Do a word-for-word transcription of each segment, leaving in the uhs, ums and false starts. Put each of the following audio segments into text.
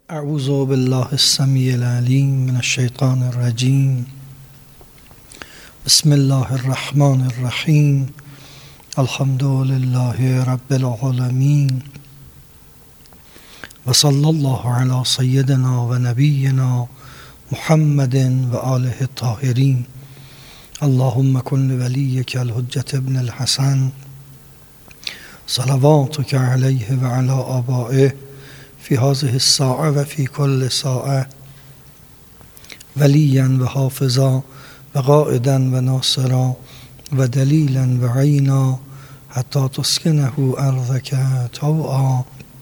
اعوذ بالله السمیع العلیم من الشیطان الرجیم. بسم الله الرحمن الرحیم. الحمد لله رب العالمین و صلی الله علی سیدنا و نبینا محمد و آله الطاهرین. اللهم کن ولیک الحجة ابن الحسن صلواتک علیه و علی آبائه فی هذه الساعة و فی کل ساعة ولیا و حافظا و قائدا و ناصرا و دلیلا و عینا حتی تسکنه ارضک طوعا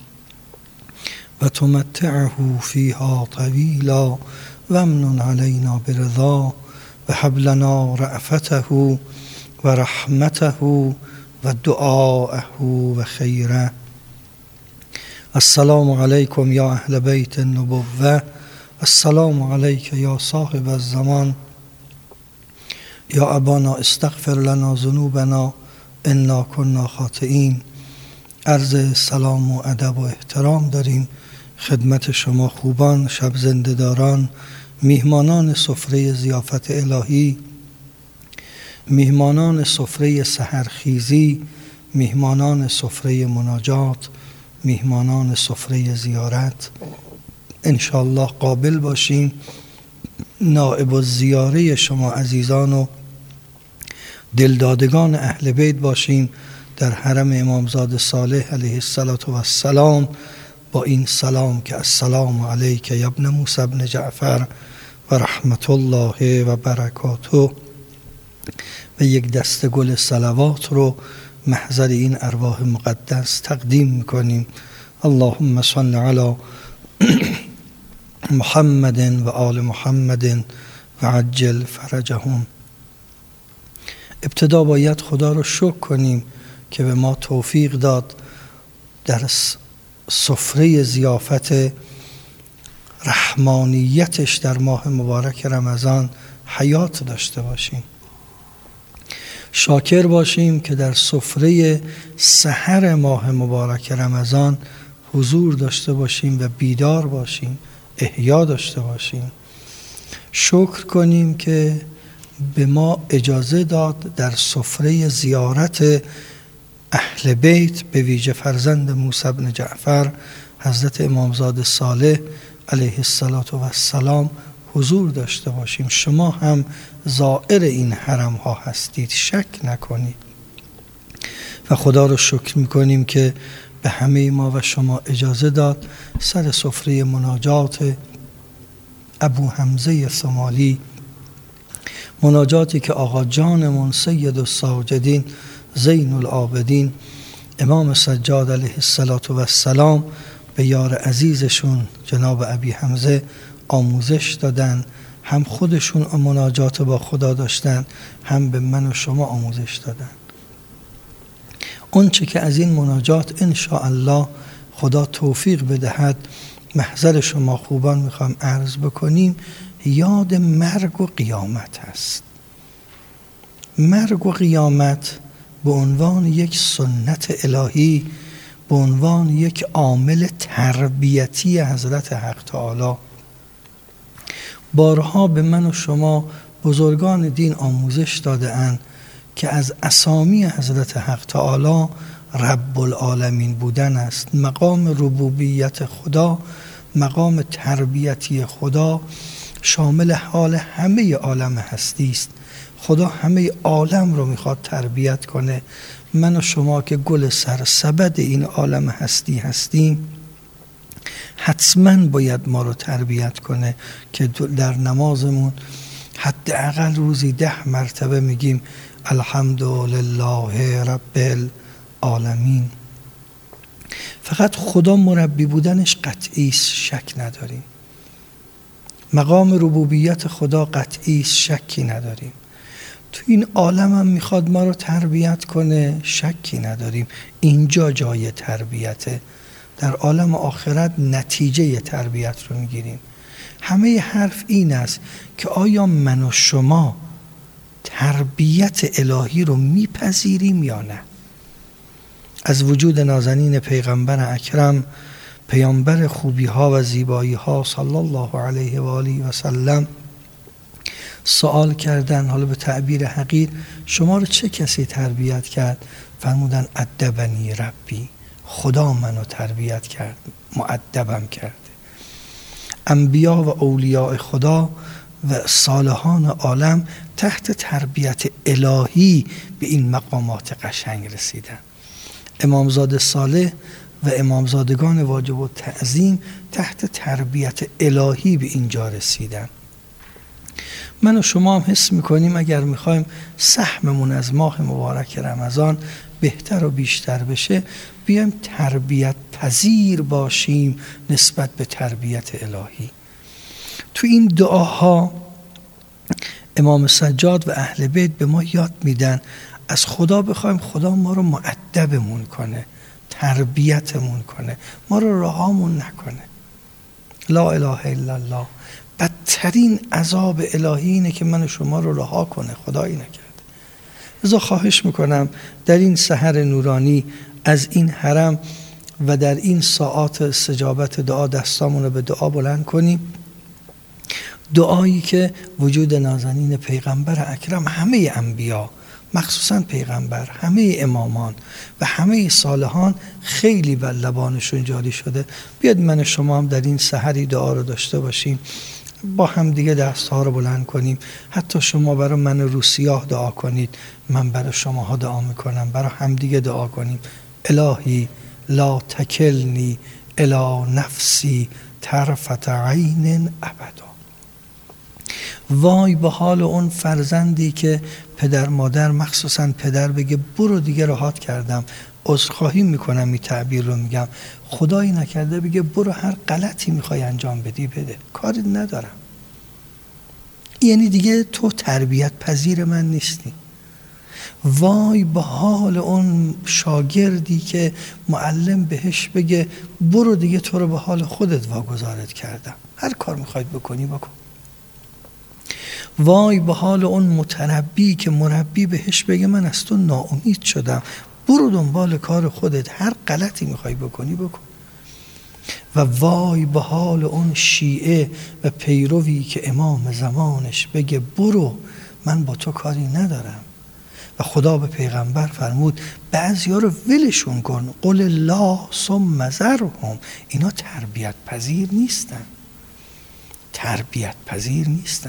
و تمتعه فیها طویلا و امن علینا برضا و هب لنا رأفته و رحمته و دعاءه و خیره. السلام علیکم یا اهل بیت النبوة. السلام علیک یا صاحب الزمان. یا ابانا استغفر لنا ذنوبنا انا کنا خاطئین. عرض سلام و ادب و احترام داریم خدمت شما خوبان، شب زنده داران، میهمانان سفره ضیافت الهی، میهمانان سفره سحرخیزی، میهمانان سفره مناجات، میهمانان سفره زیارت. انشاءالله قابل باشیم نائب الزیاره شما عزیزان و دلدادگان اهل بیت باشیم در حرم امامزاده صالح علیه السلام با این سلام که السلام علیک یا ابن موسی بن جعفر و رحمت الله و برکاته و یک دسته گل صلوات رو محضر این ارواح مقدس تقدیم میکنیم. اللهم صل علی محمد و آل محمد و عجل فرجهم. ابتدا باید خدا رو شکر کنیم که به ما توفیق داد در سفره ضیافت رحمانیتش در ماه مبارک رمضان حیات داشته باشیم. شاکر باشیم که در سفره سحر ماه مبارک رمضان حضور داشته باشیم و بیدار باشیم، احیا داشته باشیم. شکر کنیم که به ما اجازه داد در سفره زیارت اهل بیت به ویژه فرزند موسی بن جعفر حضرت امامزاده صالح علیه السلام حضور داشته باشیم. شما هم زائر این حرم ها هستید، شک نکنید. و خدا رو شکر میکنیم که به همه ما و شما اجازه داد سر سفره مناجات ابو حمزه ثمالی، مناجاتی که آقا جانمون سید الساجدین زین العابدین امام سجاد علیه السلام به یار عزیزشون جناب ابی حمزه آموزش دادن. هم خودشون مناجات با خدا داشتن، هم به من و شما آموزش دادن. اون چه که از این مناجات انشاءالله خدا توفیق بدهد محضر شما خوبان میخوام عرض بکنیم، یاد مرگ و قیامت هست. مرگ و قیامت به عنوان یک سنت الهی، به عنوان یک عامل تربیتی حضرت حق تعالی بارها به من و شما بزرگان دین آموزش داده اند که از اسامی حضرت حق تعالی رب العالمین بودن است. مقام ربوبیت خدا، مقام تربیتی خدا شامل حال همه عالم هستی است. خدا همه عالم رو میخواد تربیت کنه. من و شما که گل سرسبد این عالم هستی هستیم حتما باید ما رو تربیت کنه که در نمازمون حداقل روزی ده مرتبه میگیم الحمدلله رب العالمین. فقط خدا مربی بودنش قطعی است، شک نداریم. مقام ربوبیت خدا قطعی است، شکی نداریم. تو این عالم هم میخواد ما رو تربیت کنه، شکی نداریم. اینجا جای تربیته. در عالم آخرت نتیجه تربیت رو میگیریم. همه حرف این است که آیا من و شما تربیت الهی رو میپذیریم یا نه؟ از وجود نازنین پیغمبر اکرم پیامبر خوبی ها و زیبایی ها صلی الله علیه و آله و سلم سوال کردن، حالا به تعبیر حقیر، شما رو چه کسی تربیت کرد؟ فرمودن ادبنی ربی، خدا منو تربیت کرد، مؤدبم کرده. انبیا و اولیاء خدا و صالحان عالم تحت تربیت الهی به این مقامات قشنگ رسیدن. امامزاده صالح و امامزادگان واجب التعظیم تحت تربیت الهی به اینجا رسیدن. من و شما هم حس میکنیم اگر میخوایم سهممون از ماه مبارک رمضان بهتر و بیشتر بشه، بیایم تربیت پذیر باشیم نسبت به تربیت الهی. تو این دعاها امام سجاد و اهل بیت به ما یاد میدن از خدا بخوایم خدا ما رو مؤدبمون کنه، تربیتمون کنه، ما رو رهامون نکنه. لا اله الا الله. بدترین عذاب الهی اینه که من و شما رو رها کنه، خدایی نکرده. لذا خواهش میکنم در این سحر نورانی از این حرم و در این ساعات استجابت دعا دستامون رو به دعا بلند کنیم. دعایی که وجود نازنین پیغمبر اکرم، همه انبیا مخصوصا پیغمبر، همه امامان و همه صالحان خیلی بر لبانشون جاری شده. بیاد من شما هم در این سحری دعا رو داشته باشیم، با هم دیگه دست ها رو بلند کنیم. حتی شما برای من رو سیاه دعا کنید، من برای شما ها دعا میکنم، برای هم دیگه دعا کنیم. الهی لا تکلنی الی نفسی طرفة عین ابدا. وای به حال اون فرزندی که پدر مادر، مخصوصا پدر، بگه برو دیگه راحت کردم، عذرخواهی میکنم، این تعبیر رو میگم، خدایی نکرده بگه برو هر غلطی میخوای انجام بدی بده، کاری ندارم. یعنی دیگه تو تربیت پذیر من نیستی. وای به حال اون شاگردی که معلم بهش بگه برو دیگه تو رو به حال خودت واگذارت کردم، هر کار میخواید بکنی بکن. وای به حال اون متربی که مربی بهش بگه من از تو ناامید شدم، برو دنبال کار خودت، هر غلطی میخوای بکنی بکن. و وای به حال اون شیعه و پیروی که امام زمانش بگه برو من با تو کاری ندارم. و خدا به پیغمبر فرمود بعضیا رو ولشون کن، قل الله ثم ذرهم. اینا تربیت پذیر نیستن، تربیت پذیر نیستن،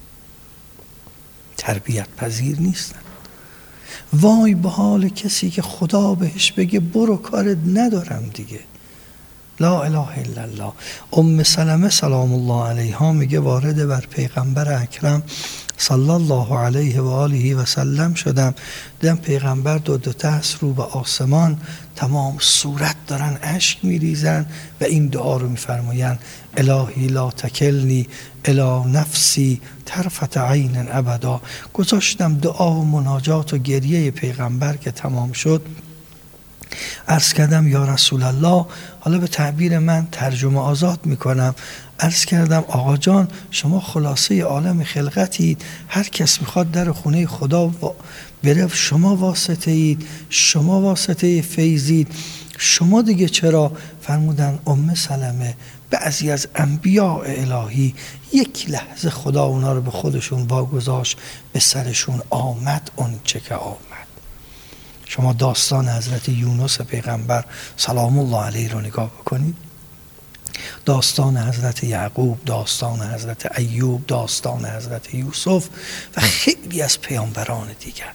تربیت پذیر نیستن. وای به حال کسی که خدا بهش بگه برو کارت ندارم دیگه. لا اله الا الله. ام سلمه سلام الله علیها میگه وارد بر پیغمبر اکرم صلی الله علیه و آله و سلم شدم، دیدم پیغمبر دو دو دست رو به آسمان، تمام صورت دارن اشک میریزن و این دعا رو میفرماین الهی لا تکلنی الی نفسی طرفة عین ابدا. گذاشتم دعا و مناجات و گریه پیغمبر که تمام شد، عرض کردم یا رسول الله، حالا به تعبیر من ترجمه آزاد میکنم، عرض کردم آقا جان شما خلاصه عالم خلقتید، هر کس میخواد در خونه خدا بره شما واسطه اید، شما واسطه فیضید، شما دیگه چرا؟ فرمودن ام سلمه بعضی از انبیاء الهی یک لحظه خدا اونا رو به خودشون واگذاشت، به سرشون آمد اون چه که آمد. شما داستان حضرت یونس پیغمبر سلام الله علیه رو نگاه بکنید، داستان حضرت یعقوب، داستان حضرت ایوب، داستان حضرت یوسف و خیلی از پیامبران دیگر.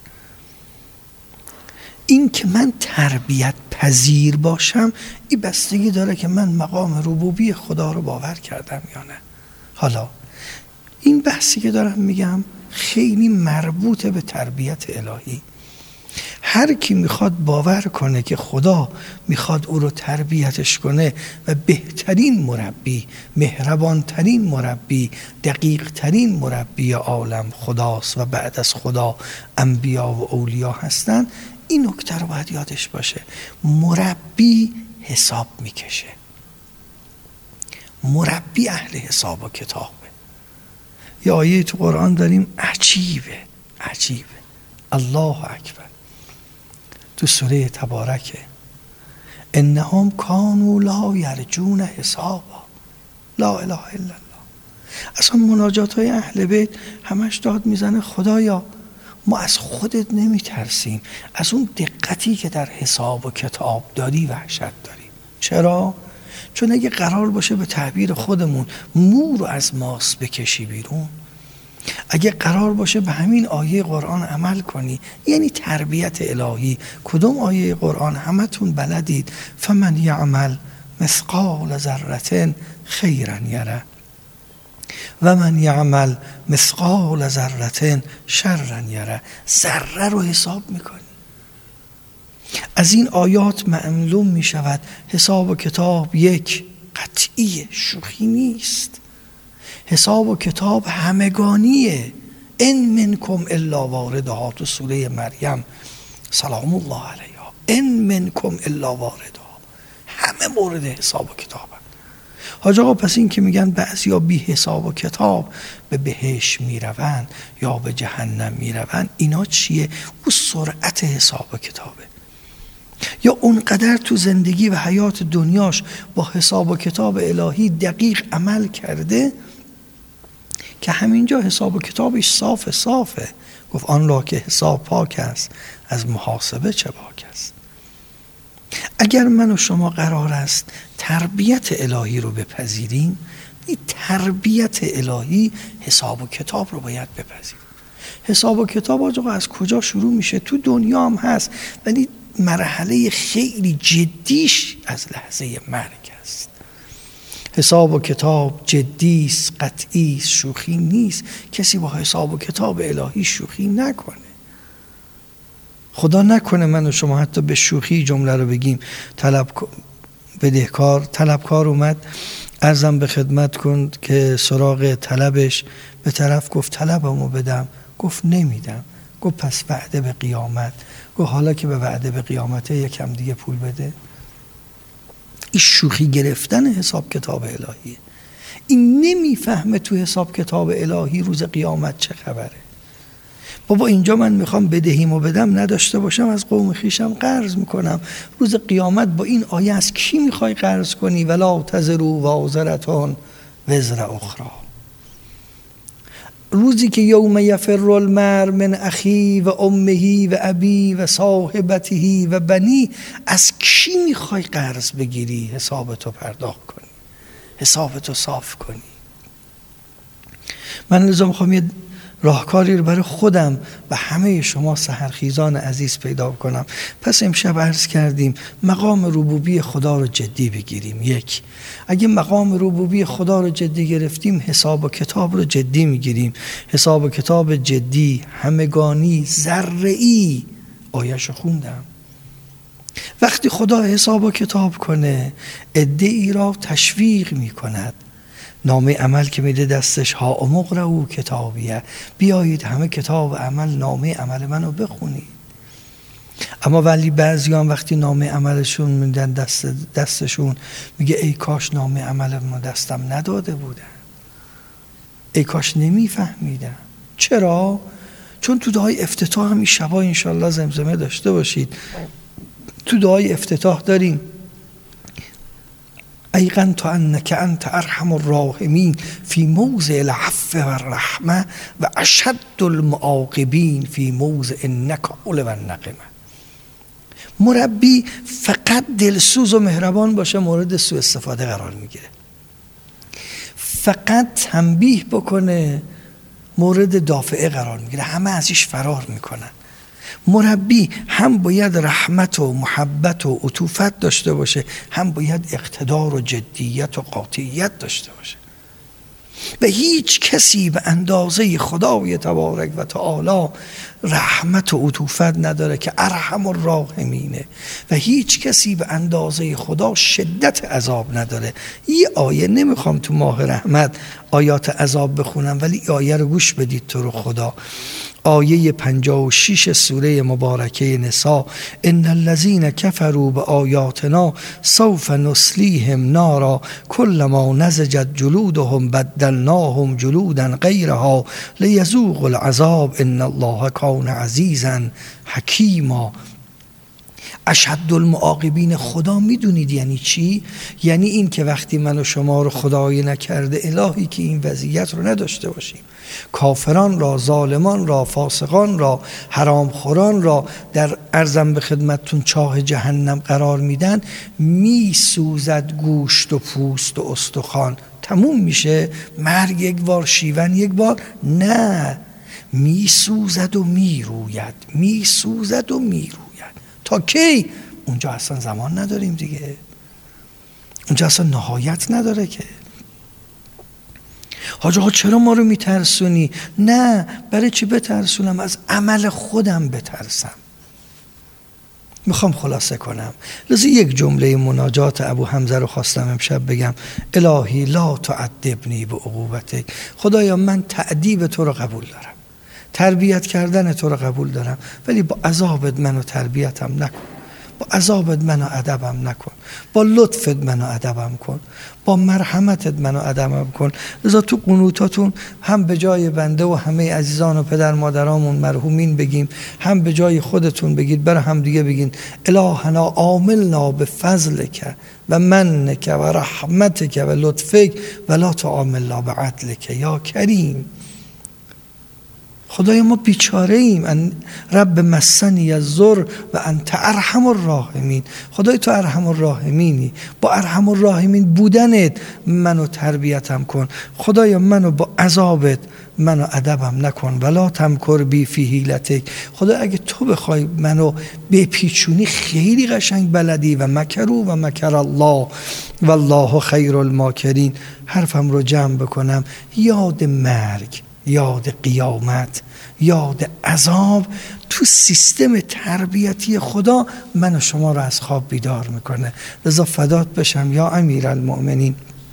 این که من تربیت پذیر باشم این بستگی داره که من مقام ربوبی خدا رو باور کردم یا نه. حالا این بحثی که دارم میگم خیلی مربوطه به تربیت الهی. هر کی میخواد باور کنه که خدا میخواد او رو تربیتش کنه و بهترین مربی، مهربانترین مربی، دقیقترین مربی عالم خداست و بعد از خدا انبیا و اولیا هستن، این نکته رو باید یادش باشه. مربی حساب میکشه، مربی اهل حساب و کتابه. یه آیه تو قرآن داریم عجیبه عجیبه، الله اکبر، تو سوره تبارکه، انهم کانوا لا یرجون حسابا. لا اله الا الله. اصلا مناجات های اهل بیت همش داد میزنه خدایا ما از خودت نمی ترسیم، از اون دقتی که در حساب و کتاب داری وحشت داریم. چرا؟ چون اگه قرار باشه به تعبیر خودمون مو رو از ماست بکشی بیرون، اگه قرار باشه به همین آیه قرآن عمل کنی، یعنی تربیت الهی. کدوم آیه قرآن همتون بلدید؟ فمن یعمل مثقال ذره خیرا یره و من یعمل مثقال ذره شرا یره. ذره رو حساب میکنی. از این آیات معلوم میشود حساب و کتاب یک قطعیه، شوخی نیست. حساب و کتاب همگانیه. ان منکم الا واردها، تو سوره مریم سلام الله علیها، ان منکم الا واردها، همه مورد حساب و کتاب. حاج آقا پس این که میگن بعضیا بی حساب و کتاب به بهشت میروند یا به جهنم میروند، اینا چیه؟ او سرعت حساب و کتابه. یا اونقدر تو زندگی و حیات دنیاش با حساب و کتاب الهی دقیق عمل کرده که همینجا حساب و کتابش صاف صافه. گفت آن را که حساب پاک است از محاسبه چه باک است. اگر من و شما قرار است تربیت الهی رو بپذیریم، این تربیت الهی حساب و کتاب رو باید بپذیریم. حساب و کتاب آقا از کجا شروع میشه؟ تو دنیا هم هست، ولی مرحله خیلی جدیش از لحظه مرگ است. حساب و کتاب جدیست، قطعیست، شوخی نیست. کسی با حساب و کتاب الهی شوخی نکنه. خدا نکنه من و شما حتی به شوخی جمله رو بگیم طلب بدهکار طلبکار اومد عرضم به خدمت کن که سراغ طلبش، به طرف گفت طلبمو بدم، گفت نمیدم. گفت پس وعده به قیامت. گفت حالا که به وعده به قیامته یکم دیگه پول بده. این شوخی گرفتن حساب کتاب الهیه. این نمیفهمه تو حساب کتاب الهی روز قیامت چه خبره. بابا اینجا من میخوام بدهیمو بدم نداشته باشم، از قوم خیشم قرض میکنم. روز قیامت با این آیه از کی میخوای قرض کنی؟ ولا تزروا وازرة وزر اخرى. روزی که یوم یفر المرء من اخیه و امه و ابی و صاحبته و بنی، از کی میخوای قرض بگیری؟ حسابتو پرداخت کنی، حسابتو صاف کنی. من لذا میخوام یه راهکاری رو برای خودم و همه شما سحرخیزان عزیز پیدا کنم. پس امشب عرض کردیم مقام ربوبی خدا رو جدی بگیریم. یک، اگه مقام ربوبی خدا رو جدی گرفتیم، حساب و کتاب رو جدی میگیریم. حساب و کتاب جدی، همگانی، ذره‌ای. آیه‌شو خوندم. وقتی خدا حساب و کتاب کنه، عده‌ای را تشویق میکند. نامه عمل که میده دستش، ها امقرؤ کتابیه، بیایید همه کتاب عمل نامه عمل منو بخونید. اما ولی بعضی هم وقتی نامه عملشون میدن دست دستشون، میگه ای کاش نامه عمل ما دستم نداده بودن، ای کاش نمیفهمیدم. چرا؟ چون تو دعای افتتاح هم این شبا انشالله زمزمه داشته باشید. تو دعای افتتاح داریم ایقنت انک انت ارحم الراحمین فی موضع العفو و الرحمه و اشد المعاقبین فی موضع النکال و النقمه. مربی فقط دلسوز و مهربان باشه مورد سوء استفاده قرار میگیره. فقط تنبیه بکنه مورد دافعه قرار میگیره، همه ازش فرار میکنن. مربی هم باید رحمت و محبت و عطوفت داشته باشه، هم باید اقتدار و جدیت و قاطعیت داشته باشه. و هیچ کسی به اندازه خدای تبارک و تعالی رحمت و عطوفت نداره که ارحم الراحمینه، و هیچ کسی به اندازه خدا شدت عذاب نداره. یه آیه نمیخوام تو ماه رحمت آیات عذاب بخونم، ولی آیه رو گوش بدید تو رو خدا. آیه پنجاه و شش سوره مبارکه نساء، ان الذين كفروا بآیاتنا سوف نصلیهم نارا كلما نضجت جلودهم بدلناهم جلودا غیرها لیذوقوا العذاب ان الله کان عزیزا حکیما. اشد المعاقبین. خدا میدونید یعنی چی؟ یعنی این که وقتی من و شما رو خدای نکرده الهی که این وضعیت رو نداشته باشیم، کافران را، ظالمان را، فاسقان را، حرامخوران را در ارزم به خدمتتون چاه جهنم قرار میدن، میسوزد گوشت و پوست و استخوان. تموم میشه مرگ یک بار، شیون یک بار؟ نه، میسوزد و میروید، میسوزد و میروید. تا کی؟ اونجا اصلا زمان نداریم دیگه، اونجا اصلا نهایت نداره که. حاج آقا چرا ما رو میترسونی؟ نه، برای چی بترسونم؟ از عمل خودم بترسم. میخوام خلاصه کنم، لذا یک جمله مناجات ابو حمزه رو خواستم امشب بگم. الهی لا تعذبنی بعقوبتک. خدایا من تأدیب تو رو قبول دارم، تربیت کردن تو رو قبول دارم، ولی با عذابت منو تربیتم نکن، با عذابت منو ادبم نکن، با لطفت منو ادبم کن، با مرحمتت منو ادبم کن. لذا تو قنوتاتون هم به جای بنده و همه عزیزان و پدر مادرامون مرحومین بگیم، هم به جای خودتون بگید، برای هم دیگه بگین الهنا عاملنا به فضلک و منک و رحمتک و لطفک و لا تعاملنا به عدلک یا کریم. خدای ما بیچاره ایم، رب مسنی الضر و انت ارحم الراحمین. خدای تو ارحم الراحمینی، با ارحم الراحمین بودنت منو تربیتم کن. خدایا منو با عذابت منو ادبم نکن. ولا تمکر بی فی حیلتک. خدا اگه تو بخوای منو بپیچونی خیلی قشنگ بلدی. و مکروا و مکر الله والله خیر الماکرین. حرفم رو جمع بکنم، یاد مرگ، یاد قیامت، یاد عذاب تو سیستم تربیتی خدا من و شما رو از خواب بیدار میکنه. لذا فدات بشم یا امیرالمؤمنین.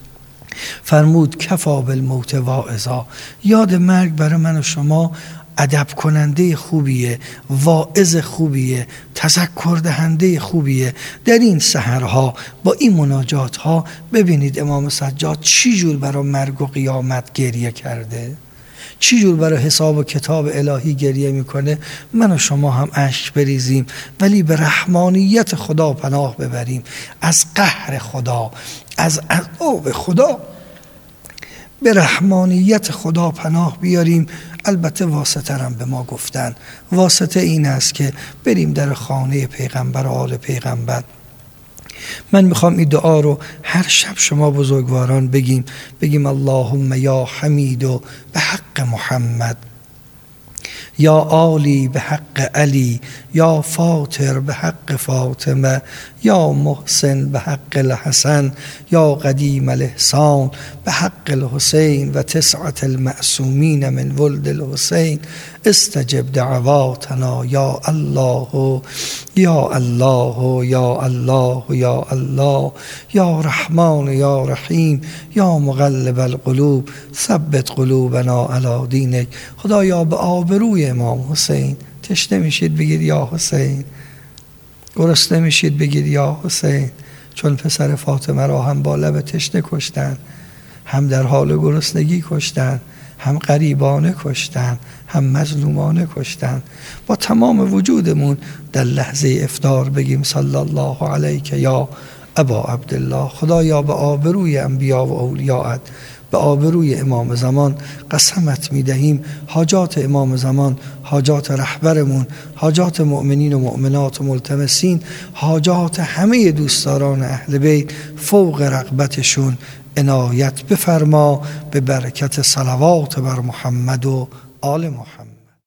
فرمود کفا بالموت واعظا. یاد مرگ برای من و شما ادب کننده خوبیه، واعظ خوبیه، تذکر دهنده خوبیه. در این سحرها با این مناجات ها ببینید امام سجاد چی جور برای مرگ و قیامت گریه کرده، چی جور برای حساب و کتاب الهی گریه میکنه. من و شما هم اشک بریزیم، ولی به رحمانیت خدا پناه ببریم، از قهر خدا، از عذاب خدا به رحمانیت خدا پناه بیاریم. البته واسطه هم به ما گفتن، واسطه این است که بریم در خانه پیغمبر و آل پیغمبر. من میخوام این دعا رو هر شب شما بزرگواران بگیم، بگیم اللهم یا حمید و به حق محمد، یا عالی به حق علی، یا فاطر به حق فاطمه، یا محسن به حق الحسن، یا قدیم الاحسان به حق الحسین و تسعة المعصومین من ولد الحسین. استجب دعواتنا یا الله یا الله یا الله یا الله یا رحمان یا رحیم یا مقلب القلوب ثبت قلوبنا علی دینک. خدایا به آبروی امام حسین تشنه میشید بگید یا حسین، گرسنه میشید بگید یا حسین. چون پسر فاطمه را هم با لب تشنه کشتن، هم در حال گرسنگی کشتن، هم غریبانه کشتن، هم مظلومانه کشتن. با تمام وجودمون در لحظه افطار بگیم صلی الله علیک یا ابا عبدالله. خدایا به آبروی انبیا و اولیاءت، به آبروی امام زمان قسمت میدهیم حاجات امام زمان، حاجات رهبرمون، حاجات مؤمنین و مؤمنات و ملتمسین، حاجات همه دوستداران اهل بیت فوق رغبتشون عنایت بفرما به برکت صلوات بر محمد و آل محمد.